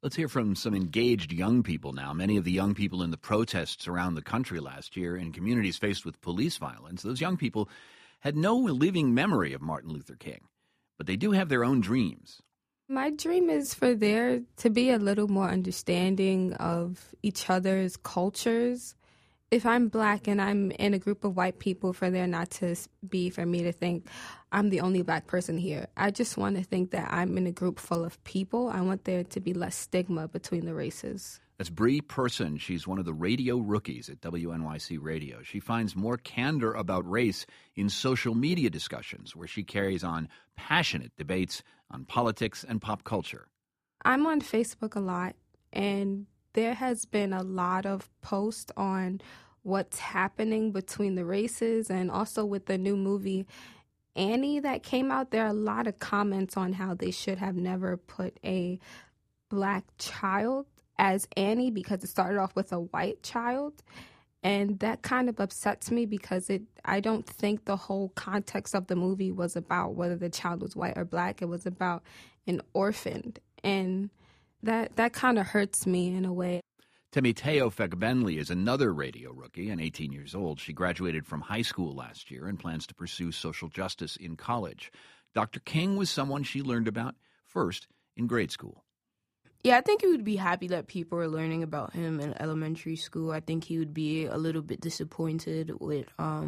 Let's hear from some engaged young people now. Many of the young people in the protests around the country last year in communities faced with police violence, those young people had no living memory of Martin Luther King, but they do have their own dreams. My dream is for there to be a little more understanding of each other's cultures. If I'm Black and I'm in a group of white people, for there not to be for me to think I'm the only Black person here. I just want to think that I'm in a group full of people. I want there to be less stigma between the races. That's Bree Person. She's one of the radio rookies at WNYC Radio. She finds more candor about race in social media discussions, where she carries on passionate debates on politics and pop culture. I'm on Facebook a lot, and there has been a lot of posts on what's happening between the races, and also with the new movie Annie that came out. There are a lot of comments on how they should have never put a Black child as Annie because it started off with a white child. And that kind of upsets me because I don't think the whole context of the movie was about whether the child was white or Black. It was about an orphan. And that kind of hurts me in a way. Temiteo Fegbenli is another radio rookie and 18 years old. She graduated from high school last year and plans to pursue social justice in college. Dr. King was someone she learned about first in grade school. Yeah, I think he would be happy that people are learning about him in elementary school. I think he would be a little bit disappointed with,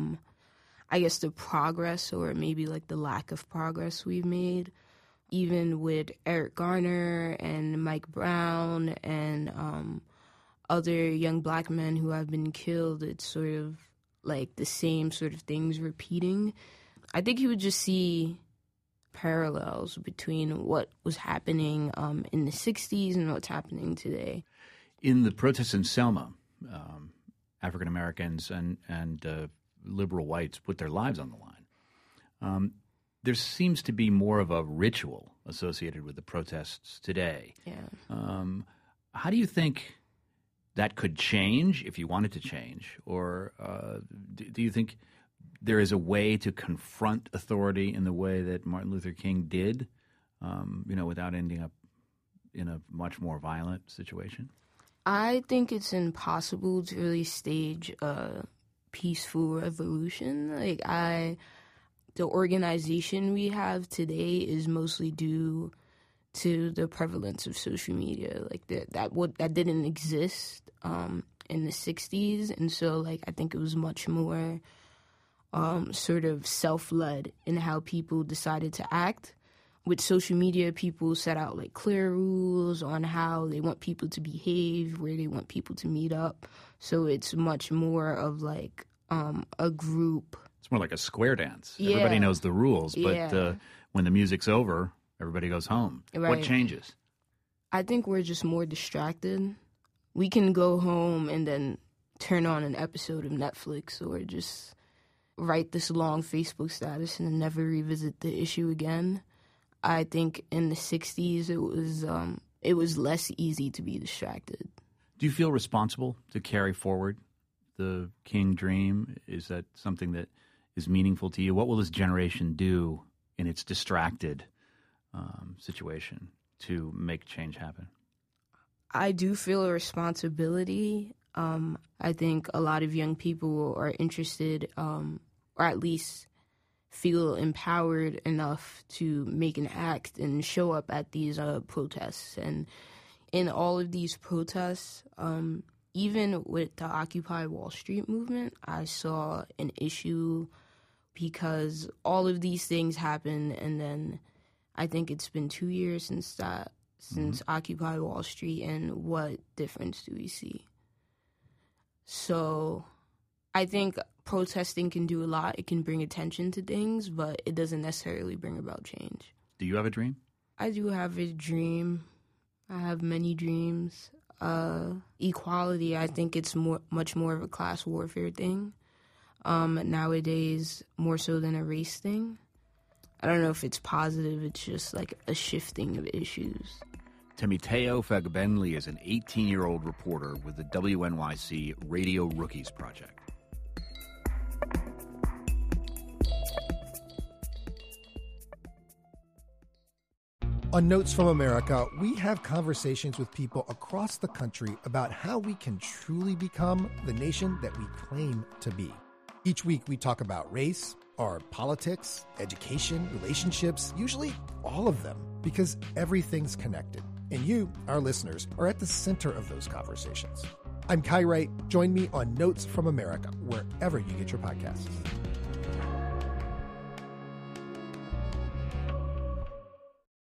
I guess, the progress or maybe like the lack of progress we've made. Even with Eric Garner and Mike Brown and other young Black men who have been killed, it's sort of like the same sort of things repeating. I think he would just see parallels between what was happening in the 60s and what's happening today. In the protests in Selma, African Americans and liberal whites put their lives on the line. There seems to be more of a ritual associated with the protests today. Yeah. How do you think that could change if you wanted to change? Or do you think there is a way to confront authority in the way that Martin Luther King did, without ending up in a much more violent situation? I think it's impossible to really stage a peaceful revolution. The organization we have today is mostly due to the prevalence of social media. That didn't exist in the 60s, and so I think it was much more sort of self-led in how people decided to act. With social media, people set out clear rules on how they want people to behave, where they want people to meet up. So it's much more of a group. It's more like a square dance. Yeah. Everybody knows the rules, but Yeah. When the music's over, everybody goes home. Right. What changes? I think we're just more distracted. We can go home and then turn on an episode of Netflix or just write this long Facebook status and then never revisit the issue again. I think in the 60s it was less easy to be distracted. Do you feel responsible to carry forward the King dream? Is that something that is meaningful to you? What will this generation do in its distracted situation to make change happen? I do feel a responsibility. I think a lot of young people are interested, or at least feel empowered enough to make an act and show up at these protests. And in all of these protests, even with the Occupy Wall Street movement, I saw an issue because all of these things happen, and then I think it's been 2 years since Occupy Wall Street, and what difference do we see? So I think protesting can do a lot. It can bring attention to things, but it doesn't necessarily bring about change. Do you have a dream? I do have a dream. I have many dreams. Equality, I think it's much more of a class warfare thing. Nowadays, more so than a race thing. I don't know if it's positive. It's just a shifting of issues. Temiteo Fegbenli is an 18-year-old reporter with the WNYC Radio Rookies Project. On Notes from America, we have conversations with people across the country about how we can truly become the nation that we claim to be. Each week, we talk about race, our politics, education, relationships, usually all of them, because everything's connected. And you, our listeners, are at the center of those conversations. I'm Kai Wright. Join me on Notes from America, wherever you get your podcasts.